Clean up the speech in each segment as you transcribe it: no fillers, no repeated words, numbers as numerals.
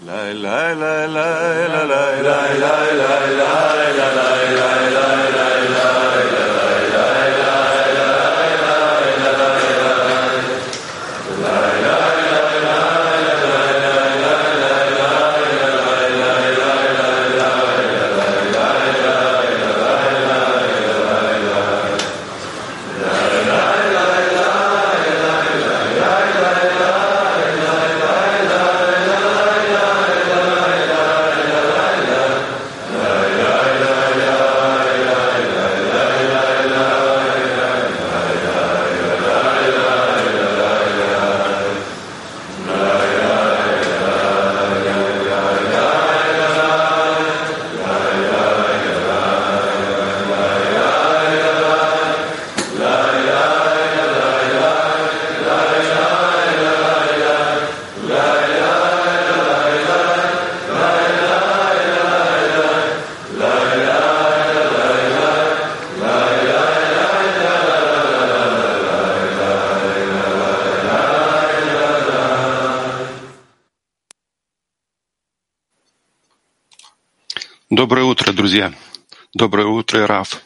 Доброе утро, друзья! Доброе утро, Раф!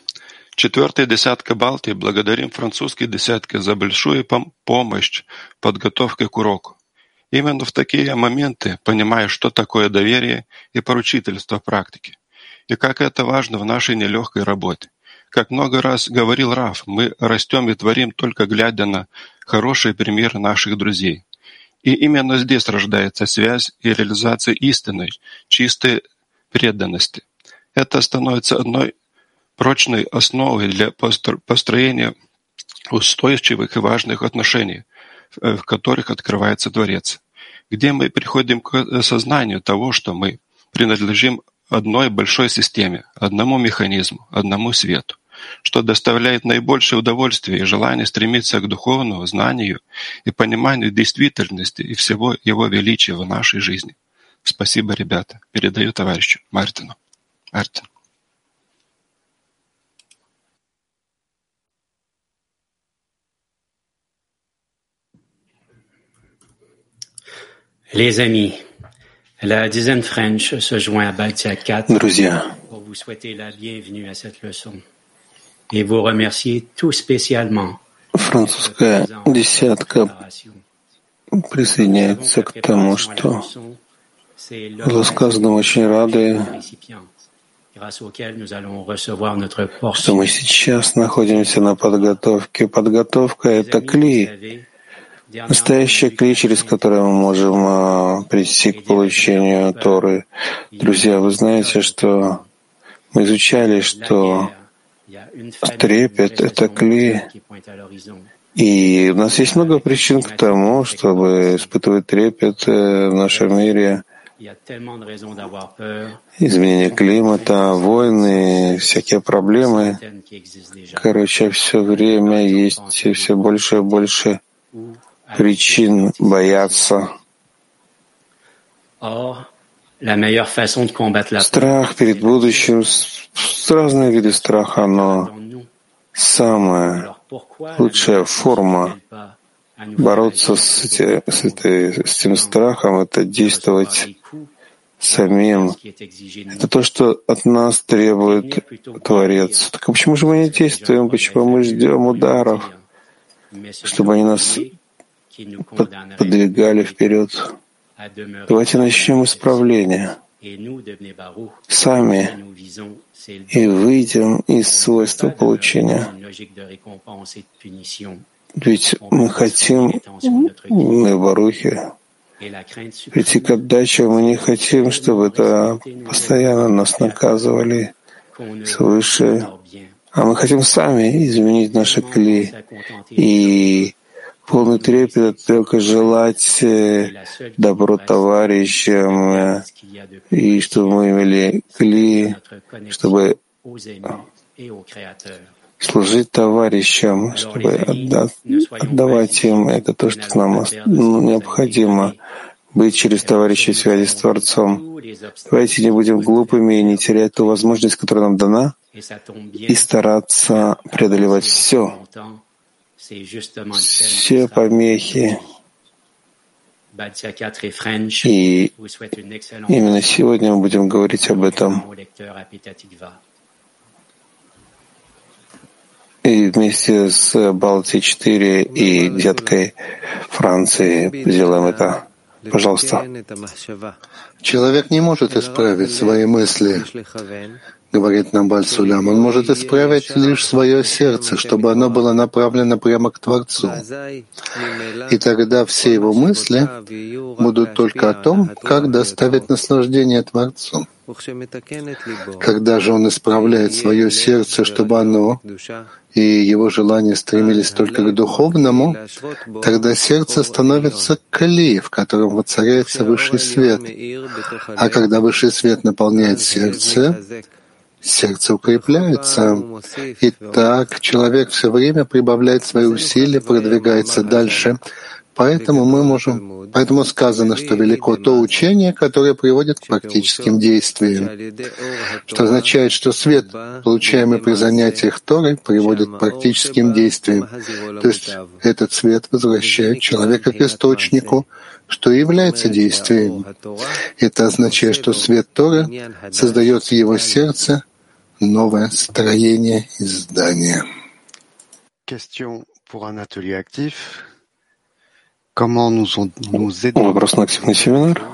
4-я десятка Балтии. Благодарим французской десятке за большую помощь в подготовке к уроку. Именно в такие моменты понимаешь, что такое доверие и поручительство в практике, и как это важно в нашей нелегкой работе. Как много раз говорил Раф, мы растем и творим только глядя на хороший пример наших друзей. И именно здесь рождается связь и реализация истинной, чистой преданности. Это становится одной прочной основой для построения устойчивых и важных отношений, в которых открывается Творец, где мы приходим к осознанию того, что мы принадлежим одной большой системе, одному механизму, одному свету, что доставляет наибольшее удовольствие и желание стремиться к духовному знанию и пониманию действительности и всего его величия в нашей жизни. Спасибо, ребята. Передаю товарищу Мартину. Мартин. Les amis, la dizaine French se joint à Baltia 4 pour vous souhaiter la bienvenue à cette leçon et vous remercier tout spécialement. Французская десятка присоединяется к тому, что было сказано, очень рады, что мы сейчас находимся на подготовке. Подготовка — это клей, настоящий клей, через который мы можем прийти к получению Торы. Друзья, вы знаете, что мы изучали, что трепет — это клей. И у нас есть много причин к тому, чтобы испытывать трепет в нашем мире. Изменение климата, войны, всякие проблемы. Короче, все время есть все больше и больше причин бояться. Страх перед будущим, разные виды страха, но самая лучшая форма бороться с этим страхом — это действовать самим. Это то, что от нас требует Творец. Так а почему же мы не действуем? Почему мы ждем ударов, чтобы они нас подвигали вперед? Давайте начнем исправление сами и выйдем из свойства получения. Ведь мы хотим на Барухе прийти к отдаче, мы не хотим, чтобы это постоянно нас наказывали свыше, а мы хотим сами изменить наши клей. И полный трепет — это только желать добро товарищам, и чтобы мы имели клей, чтобы служить товарищам, чтобы отдавать им это то, что нам необходимо, быть через товарищей в связи с Творцом. Давайте не будем глупыми и не терять ту возможность, которая нам дана, и стараться преодолевать все помехи. И именно сегодня мы будем говорить об этом. И вместе с Балти-4 и взяткой Франции сделаем это. Пожалуйста. Человек не может исправить свои мысли, говорит нам Бааль Сулам. Он может исправить лишь свое сердце, чтобы оно было направлено прямо к Творцу. И тогда все его мысли будут только о том, как доставить наслаждение Творцу. Когда же он исправляет свое сердце, чтобы оно и его желания стремились только к духовному, тогда сердце становится клей, в котором воцаряется высший свет. А когда высший свет наполняет сердце, сердце укрепляется. И так человек все время прибавляет свои усилия, продвигается дальше. Поэтому сказано, что велико то учение, которое приводит к практическим действиям, что означает, что свет, получаемый при занятиях Торой, приводит к практическим действиям. То есть этот свет возвращает человека к источнику, что и является действием. Это означает, что свет Торы создает в его сердце новое строение и здание. Вопрос на активный семинар.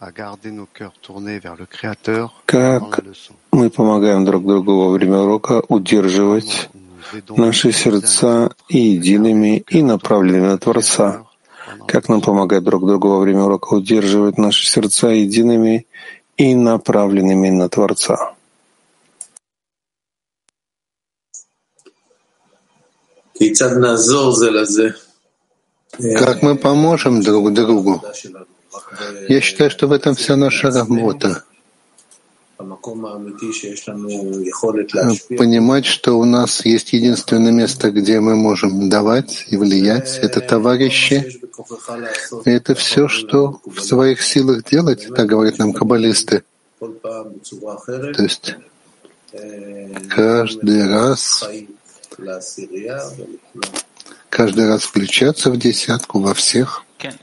Как мы помогаем друг другу во время урока удерживать наши сердца и едиными, и направленными на Творца? Как нам помогать друг другу во время урока удерживать наши сердца едиными и направленными на Творца? Как мы поможем друг другу? Я считаю, что в этом вся наша работа. Понимать, что у нас есть единственное место, где мы можем давать и влиять, это товарищи. И это все, что в своих силах делать, так говорят нам каббалисты. То есть каждый раз включаться в десятку во всех.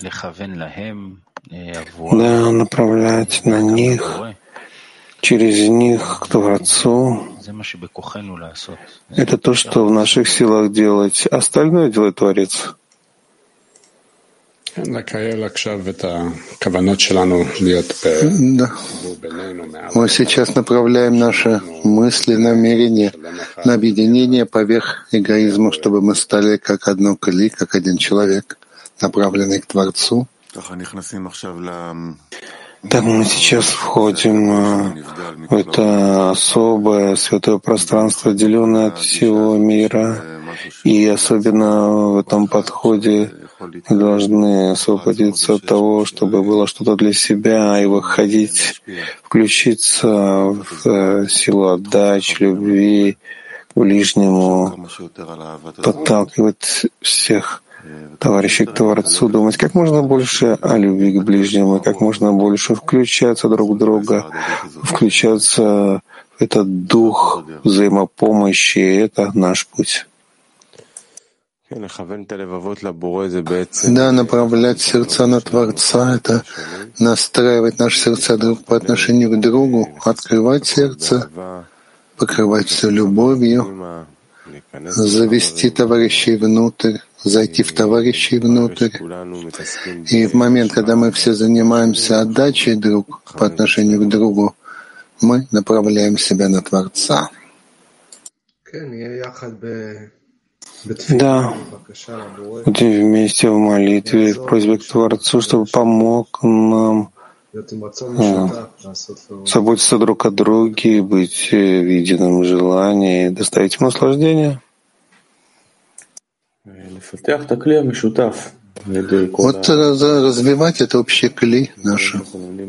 Да, направлять на них, через них к Творцу. Это то, что в наших силах делать. Остальное делает Творец. Да. Мы сейчас направляем наши мысли, намерения на объединение поверх эгоизма, чтобы мы стали как одно кли, как один человек, направленный к Творцу. Так мы сейчас входим в это особое святое пространство, отделенное от всего мира, и особенно в этом подходе мы должны освободиться от того, чтобы было что-то для себя, и выходить, включиться в силу отдачи, любви к ближнему, подталкивать всех товарищей к Творцу, думать как можно больше о любви к ближнему, как можно больше включаться друг в друга, включаться в этот дух взаимопомощи, и это наш путь. Да, направлять сердца на Творца — это настраивать наши сердца друг по отношению к другу, открывать сердце, покрывать все любовью, завести товарищей внутрь, зайти в товарищей внутрь. И в момент, когда мы все занимаемся отдачей друг по отношению к другу, мы направляем себя на Творца. Да, будем вместе в молитве, в просьбе к Творцу, чтобы помог нам заботиться друг о друге, быть в едином желании, доставить ему наслаждение. Вот развивать это общее кли, наша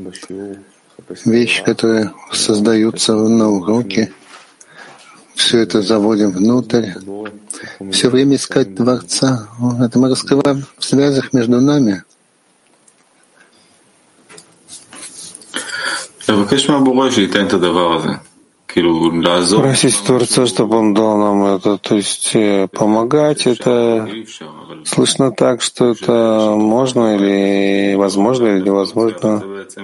вещь, которая создается на уроке. Все это заводим внутрь. Все время искать Творца. Это мы раскрываем в связях между нами. Просить Творца, чтобы Он дал нам это, то есть помогать, это слышно так, что это можно или возможно, или невозможно,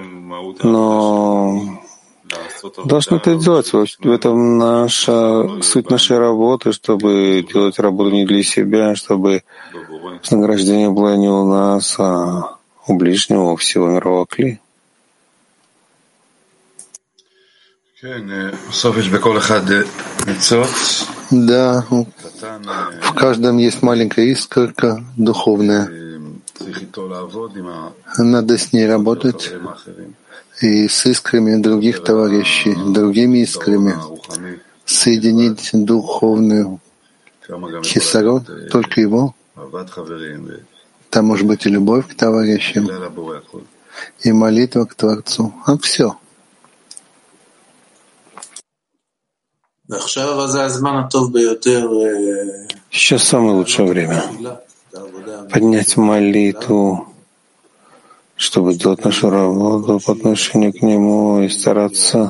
но должны это делать. В этом наша суть нашей работы, чтобы делать работу не для себя, чтобы вознаграждение было не у нас, а у ближнего, у всего мирового кли. Да, в каждом есть маленькая искорка духовная. Надо с ней работать и с искрами других товарищей, другими искрами, соединить духовную кислород, только его. Там может быть и любовь к товарищам, и молитва к Творцу. А все. Сейчас самое лучшее время поднять молитву, чтобы делать нашу работу по отношению к Нему и стараться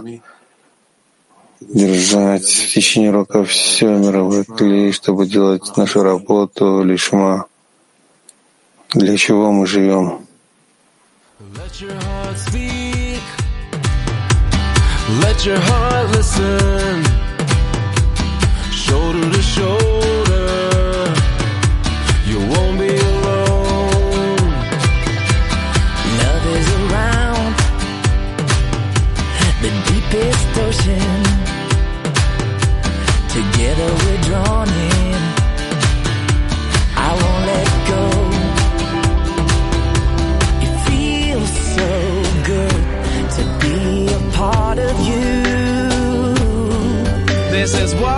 держать в течение урока все мировое кли, чтобы делать нашу работу лишма. Для чего мы живем? Shoulder to shoulder, you won't be alone. Love is around the deepest ocean. Together we're drawn in. I won't let go. It feels so good to be a part of you. This is what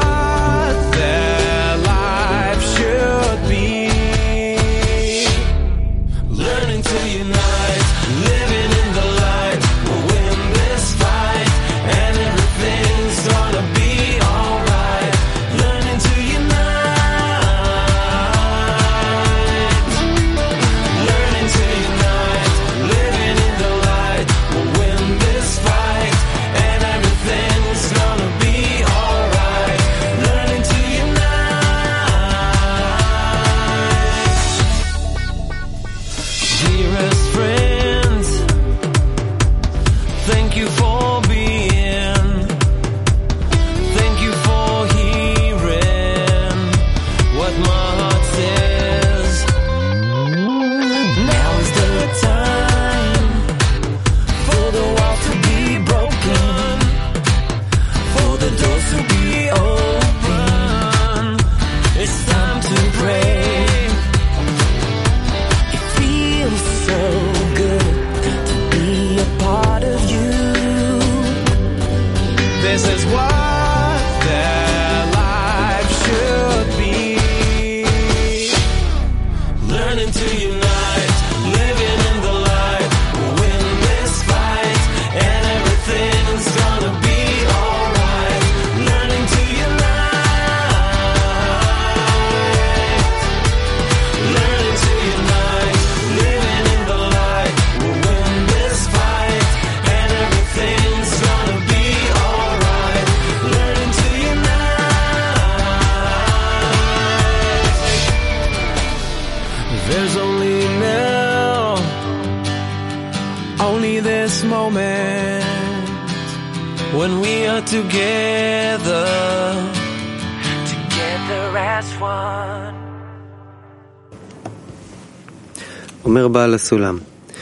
אומר בעל הסולם,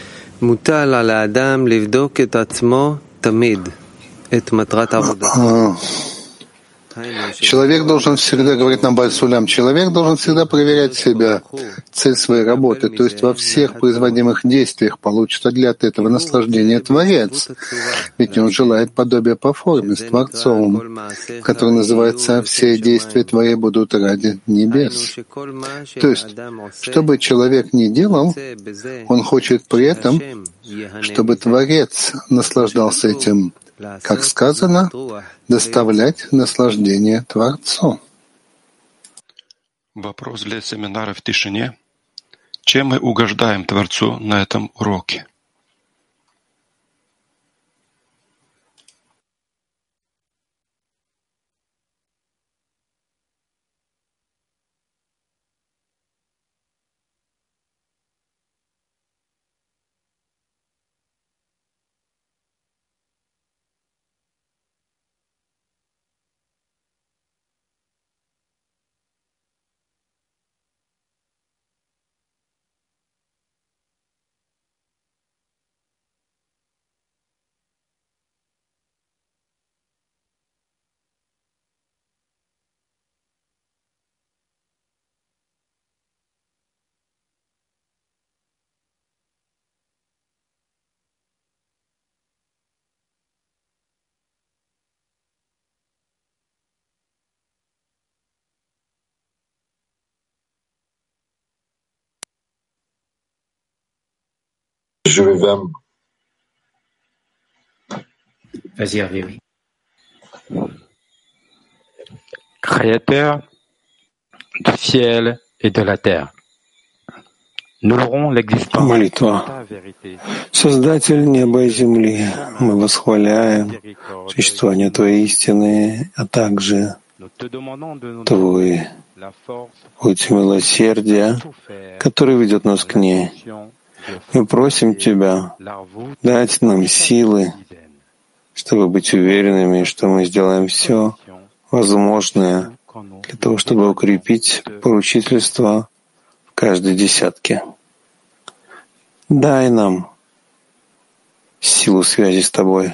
מוטל על האדם לבדוק את עצמו תמיד, את מטרת העבודה. Человек должен всегда, говорит нам Бааль Сулям, человек должен всегда проверять себя, цель своей работы, то есть во всех производимых действиях получит ли от этого наслаждение Творец. Ведь он желает подобия по форме с Творцом, который называется «Все действия твои будут ради небес». То есть, что бы человек ни делал, он хочет при этом, чтобы Творец наслаждался этим. Как сказано, доставлять наслаждение Творцу. Вопрос для семинара в тишине. Чем мы угождаем Творцу на этом уроке? Vas-y, Hervé, oui. Créateur du ciel et de la terre, nous louerons l'existence de ta vérité. Создатель неба и земли, мы восхваляем существование Твоей истины, а также Твой путь милосердия, который ведет нас к ней. Мы просим Тебя дать нам силы, чтобы быть уверенными, что мы сделаем все возможное для того, чтобы укрепить поручительство в каждой десятке. Дай нам силу связи с Тобой.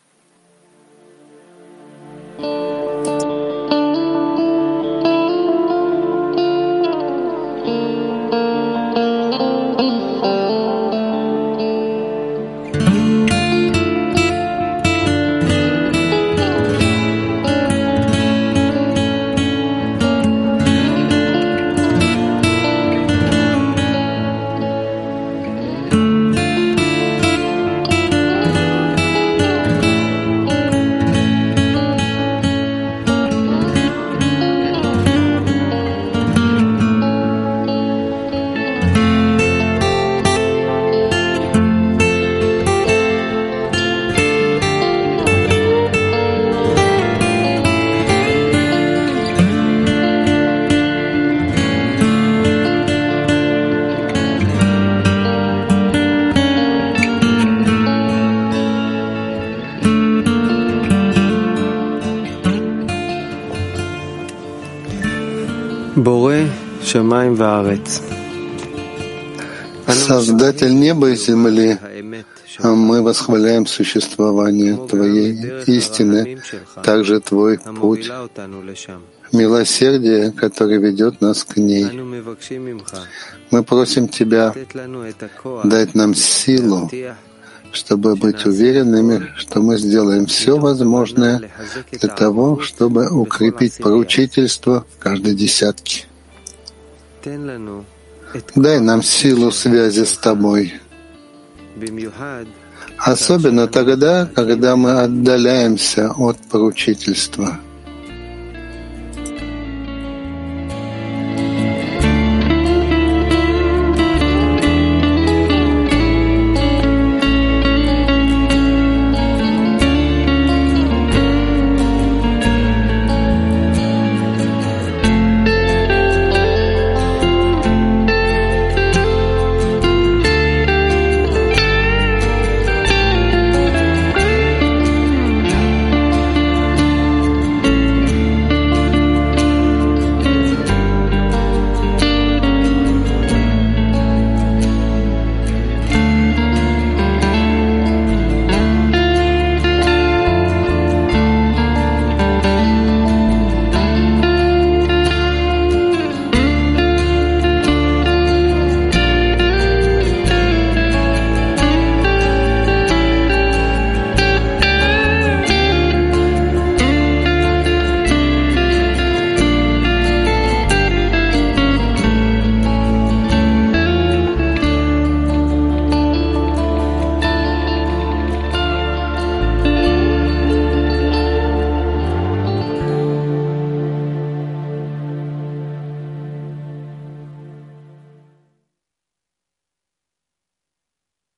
Создатель неба и земли, мы восхваляем существование Твоей истины, также Твой путь, милосердие, которое ведет нас к ней. Мы просим Тебя дать нам силу, чтобы быть уверенными, что мы сделаем все возможное для того, чтобы укрепить поручительство в каждой десятке. Дай нам силу связи с Тобой, особенно тогда, когда мы отдаляемся от поручительства.